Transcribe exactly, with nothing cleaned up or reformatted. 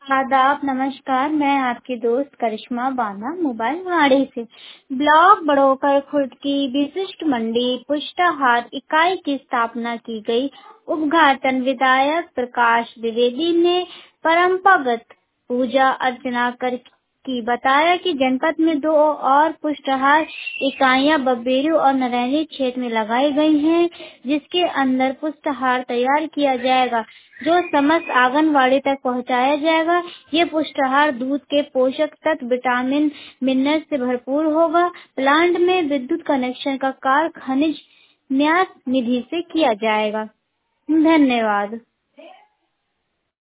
आदाब, नमस्कार। मैं आपकी दोस्त करिश्मा बाना मोबाइल वाड़ी से। ब्लॉक बड़ोकर खुर्द की विशिष्ट मंडी पुष्टाहार इकाई की स्थापना की गई। उद्घाटन विधायक प्रकाश द्विवेदी ने परंपरागत पूजा अर्चना कर की बताया कि जनपद में दो और पुष्टाहार इकाइयां बबेरू और नरैनी क्षेत्र में लगाई गई हैं, जिसके अंदर पुष्टाहार तैयार किया जाएगा जो समस्त आंगनवाड़ी तक पहुंचाया जाएगा। ये पुष्टाहार दूध के पोषक तत्व, विटामिन, मिनरल से भरपूर होगा। प्लांट में विद्युत कनेक्शन का कार्य खनिज न्यास निधि से किया जाएगा। धन्यवाद।